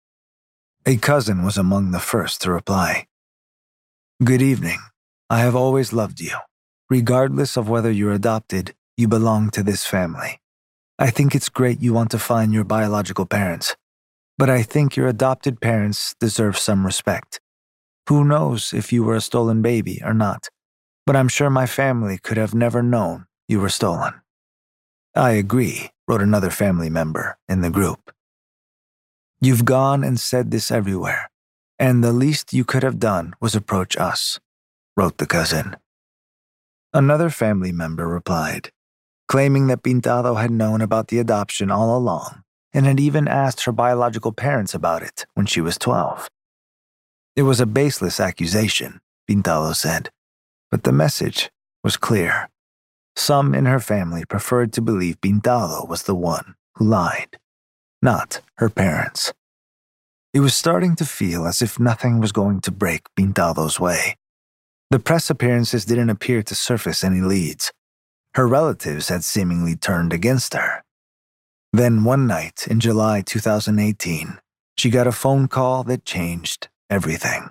A cousin was among the first to reply. "Good evening. I have always loved you. Regardless of whether you're adopted, you belong to this family. I think it's great you want to find your biological parents, but I think your adopted parents deserve some respect. Who knows if you were a stolen baby or not, but I'm sure my family could have never known you were stolen." "I agree," wrote another family member in the group. "You've gone and said this everywhere, and the least you could have done was approach us," wrote the cousin. Another family member replied, claiming that Pintado had known about the adoption all along and had even asked her biological parents about it when she was twelve. It was a baseless accusation, Pintado said, but the message was clear. Some in her family preferred to believe Pintado was the one who lied. not her parents. It was starting to feel as if nothing was going to break Pintado's way. The press appearances didn't appear to surface any leads. Her relatives had seemingly turned against her. Then one night in July two thousand eighteen, she got a phone call that changed everything.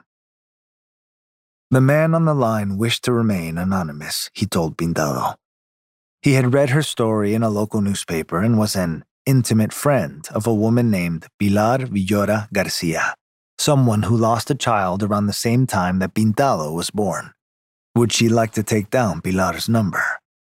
The man on the line wished to remain anonymous, he told Pintado. He had read her story in a local newspaper and was an intimate friend of a woman named Pilar Villora Garcia, someone who lost a child around the same time that Pintado was born. Would she like to take down Pilar's number?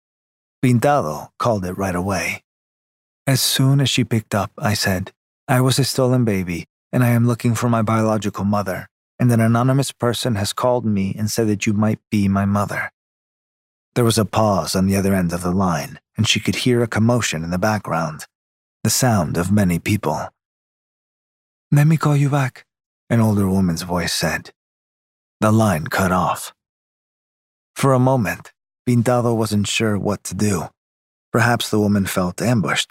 Pintado called it right away. As soon as she picked up, I said, I was a stolen baby, and I am looking for my biological mother, and an anonymous person has called me and said that you might be my mother. There was a pause on the other end of the line, and she could hear a commotion in the background, the sound of many people. Let me call you back, an older woman's voice said. The line cut off. For a moment, Pintado wasn't sure what to do. Perhaps the woman felt ambushed.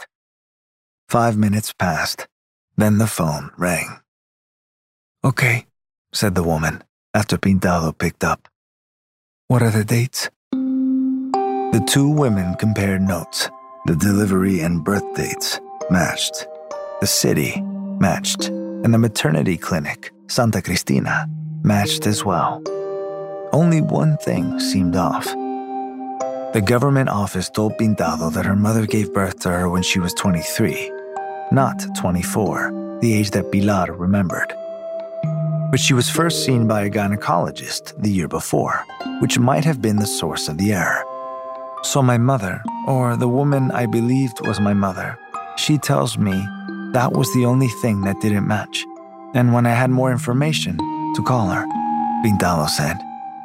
Five minutes passed. Then the phone rang. Okay, said the woman, after Pintado picked up. What are the dates? The two women compared notes. The delivery and birth dates matched. The city matched. And the maternity clinic, Santa Cristina, matched as well. Only one thing seemed off. The government office told Pintado that her mother gave birth to her when she was twenty-three, not twenty-four, the age that Pilar remembered. But she was first seen by a gynecologist the year before, which might have been the source of the error. So my mother, or the woman I believed was my mother, she tells me that was the only thing that didn't match. And when I had more information, to call her, Pintado said.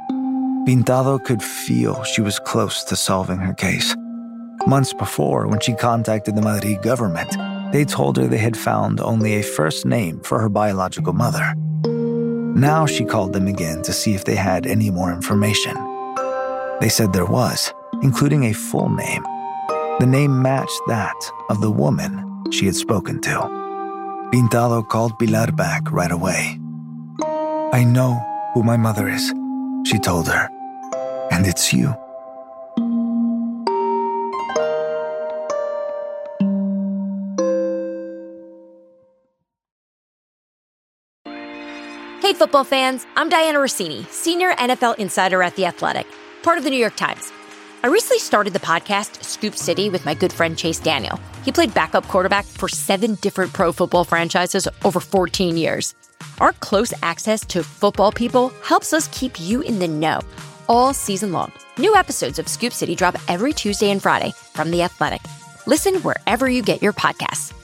Pintado could feel she was close to solving her case. Months before, when she contacted the Madrid government, they told her they had found only a first name for her biological mother. Now she called them again to see if they had any more information. They said there was, including a full name. The name matched that of the woman she had spoken to. Pintado called Pilar back right away. I know who my mother is, she told her, and it's you. Hey, football fans, I'm Diana Rossini, senior N F L insider at The Athletic, part of the New York Times. I recently started the podcast Scoop City with my good friend Chase Daniel. He played backup quarterback for seven different pro football franchises over fourteen years. Our close access to football people helps us keep you in the know all season long. New episodes of Scoop City drop every Tuesday and Friday from The Athletic. Listen wherever you get your podcasts.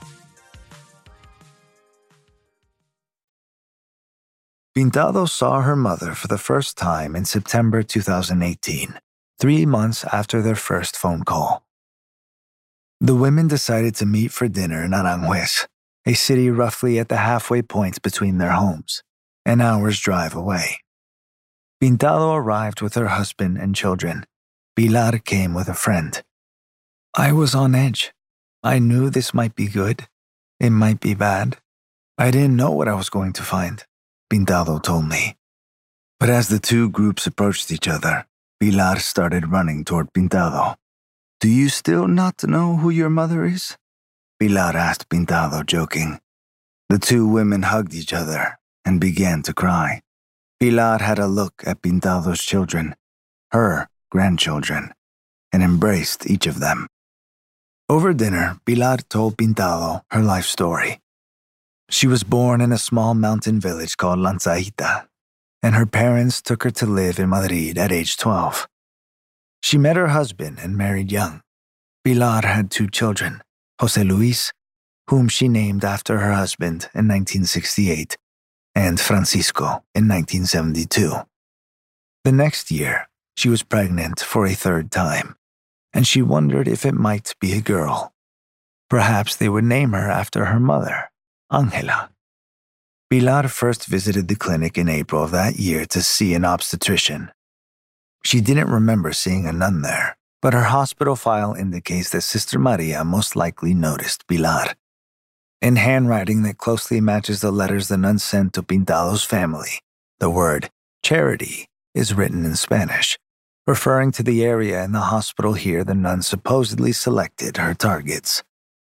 Pintado saw her mother for the first time in September two thousand eighteen, three months after their first phone call. The women decided to meet for dinner in Aranjuez, a city roughly at the halfway point between their homes, an hour's drive away. Pintado arrived with her husband and children. Pilar came with a friend. I was on edge. I knew this might be good. It might be bad. I didn't know what I was going to find, Pintado told me. But as the two groups approached each other, Pilar started running toward Pintado. Do you still not know who your mother is? Pilar asked Pintado, joking. The two women hugged each other and began to cry. Pilar had a look at Pintado's children, her grandchildren, and embraced each of them. Over dinner, Pilar told Pintado her life story. She was born in a small mountain village called Lanzaita, and her parents took her to live in Madrid at age twelve. She met her husband and married young. Pilar had two children, José Luis, whom she named after her husband in nineteen sixty-eight, and Francisco in nineteen seventy-two. The next year, she was pregnant for a third time, and she wondered if it might be a girl. Perhaps they would name her after her mother, Angela. Pilar first visited the clinic in April of that year to see an obstetrician. She didn't remember seeing a nun there, but her hospital file indicates that Sister Maria most likely noticed Pilar. In handwriting that closely matches the letters the nuns sent to Pintado's family, the word charity is written in Spanish, referring to the area in the hospital here the nuns supposedly selected her targets.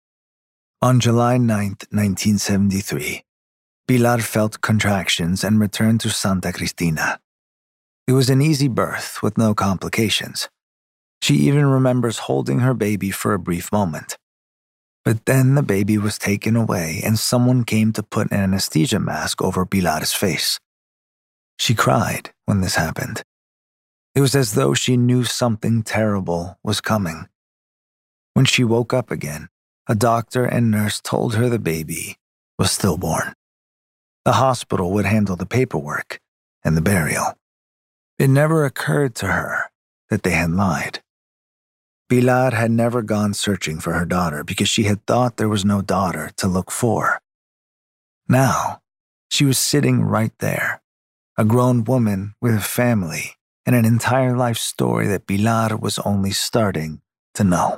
On July ninth, nineteen seventy-three, Pilar felt contractions and returned to Santa Cristina. It was an easy birth with no complications. She even remembers holding her baby for a brief moment. But then the baby was taken away and someone came to put an anesthesia mask over Pilar's face. She cried when this happened. It was as though she knew something terrible was coming. When she woke up again, a doctor and nurse told her the baby was stillborn. The hospital would handle the paperwork and the burial. It never occurred to her that they had lied. Pilar had never gone searching for her daughter because she had thought there was no daughter to look for. Now, she was sitting right there, a grown woman with a family and an entire life story that Pilar was only starting to know.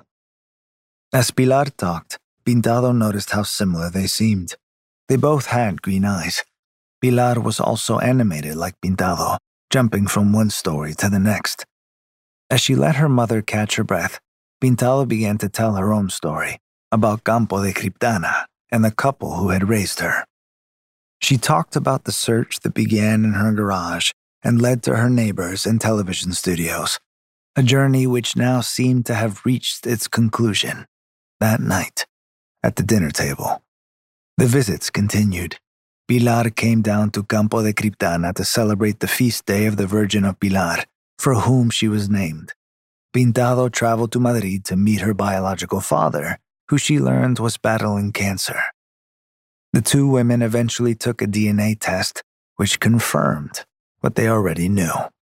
As Pilar talked, Pintado noticed how similar they seemed. They both had green eyes. Pilar was also animated like Pintado, jumping from one story to the next. As she let her mother catch her breath, Pintado began to tell her own story about Campo de Criptana and the couple who had raised her. She talked about the search that began in her garage and led to her neighbors and television studios, a journey which now seemed to have reached its conclusion that night at the dinner table. The visits continued. Pilar came down to Campo de Criptana to celebrate the feast day of the Virgin of Pilar, for whom she was named. Pintado traveled to Madrid to meet her biological father, who she learned was battling cancer. The two women eventually took a D N A test, which confirmed what they already knew.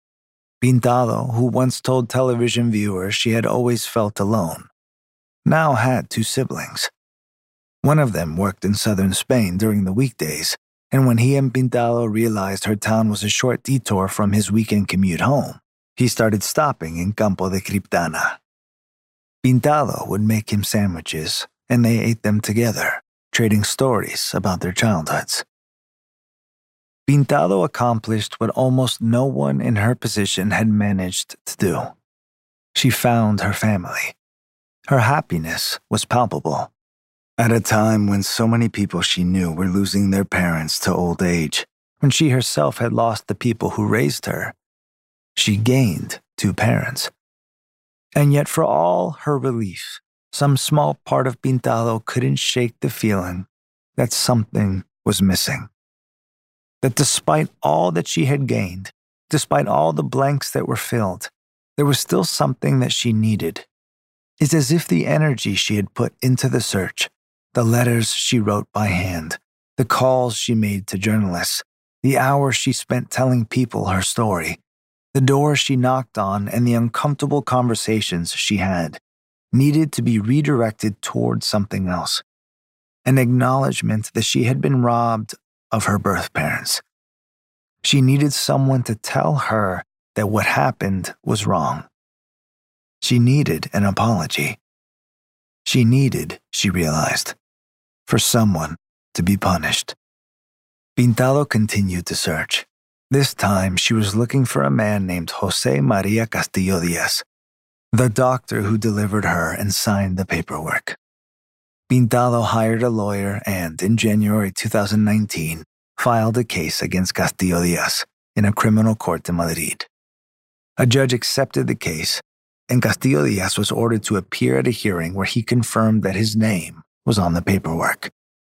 Pintado, who once told television viewers she had always felt alone, now had two siblings. One of them worked in southern Spain during the weekdays, and when he and Pintado realized her town was a short detour from his weekend commute home, he started stopping in Campo de Criptana. Pintado would make him sandwiches, and they ate them together, trading stories about their childhoods. Pintado accomplished what almost no one in her position had managed to do. She found her family. Her happiness was palpable. At a time when so many people she knew were losing their parents to old age, when she herself had lost the people who raised her, she gained two parents. And yet for all her relief, some small part of Pintado couldn't shake the feeling that something was missing. That despite all that she had gained, despite all the blanks that were filled, there was still something that she needed. It's as if the energy she had put into the search, the letters she wrote by hand, the calls she made to journalists, the hours she spent telling people her story, the doors she knocked on, and the uncomfortable conversations she had, needed to be redirected towards something else. An acknowledgement that she had been robbed of her birth parents. She needed someone to tell her that what happened was wrong. She needed an apology. She needed, she realized, for someone to be punished. Pintado continued to search. This time, she was looking for a man named José María Castillo Díaz, the doctor who delivered her and signed the paperwork. Pintado hired a lawyer and, in January two thousand nineteen, filed a case against Castillo Díaz in a criminal court in Madrid. A judge accepted the case, and Castillo Díaz was ordered to appear at a hearing where he confirmed that his name was on the paperwork.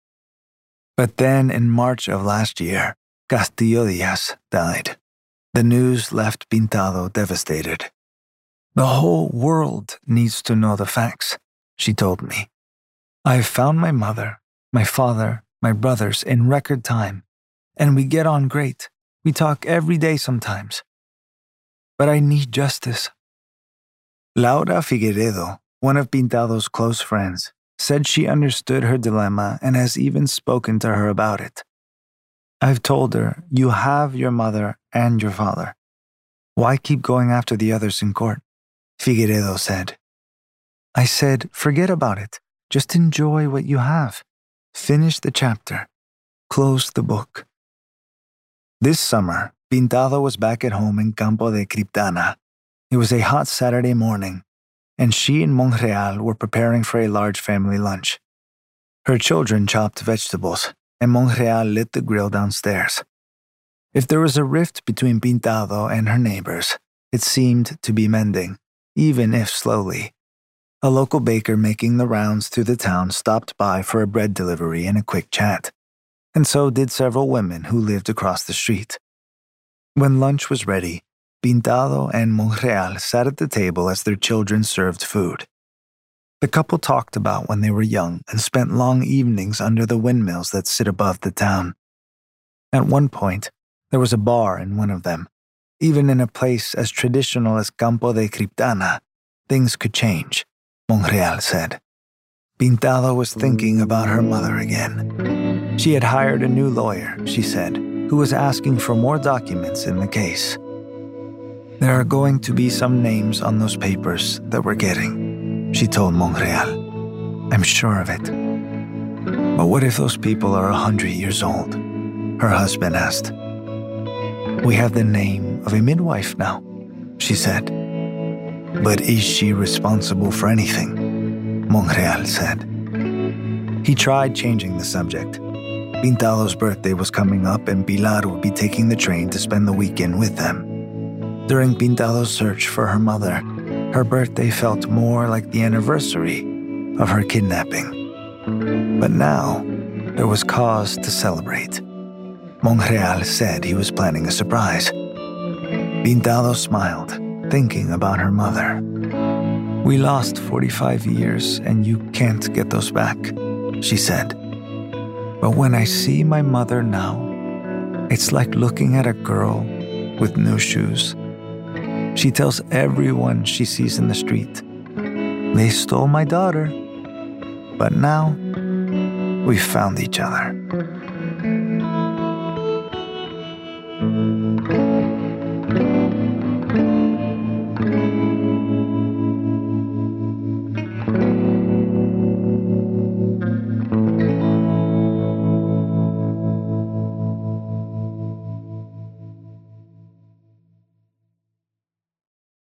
But then, in March of last year, Castillo Díaz died. The news left Pintado devastated. "The whole world needs to know the facts," she told me. "I have found my mother, my father, my brothers in record time, and we get on great. We talk every day sometimes. But I need justice." Laura Figueredo, one of Pintado's close friends, said she understood her dilemma and has even spoken to her about it. "I've told her, you have your mother and your father. Why keep going after the others in court?" Figueredo said. "I said, forget about it. Just enjoy what you have." Finish the chapter. Close the book. This summer, Pintado was back at home in Campo de Criptana. It was a hot Saturday morning, and she and Monreal were preparing for a large family lunch. Her children chopped vegetables, and Monreal lit the grill downstairs. If there was a rift between Pintado and her neighbors, it seemed to be mending, even if slowly. A local baker making the rounds through the town stopped by for a bread delivery and a quick chat, and so did several women who lived across the street. When lunch was ready, Pintado and Monreal sat at the table as their children served food. The couple talked about when they were young and spent long evenings under the windmills that sit above the town. At one point, there was a bar in one of them. Even in a place as traditional as Campo de Criptana, things could change, Monreal said. Pintado was thinking about her mother again. She had hired a new lawyer, she said, who was asking for more documents in the case. There are going to be some names on those papers that we're getting, she told Monreal. I'm sure of it. But what if those people are a hundred years old? Her husband asked. We have the name of a midwife now, she said. But is she responsible for anything? Monreal said. He tried changing the subject. Pintado's birthday was coming up and Pilar would be taking the train to spend the weekend with them. During Pintado's search for her mother, her birthday felt more like the anniversary of her kidnapping. But now, there was cause to celebrate. Monreal said he was planning a surprise. Pintado smiled, thinking about her mother. We lost forty-five years and you can't get those back, she said. But when I see my mother now, it's like looking at a girl with new shoes. She tells everyone she sees in the street, they stole my daughter, but now we've found each other.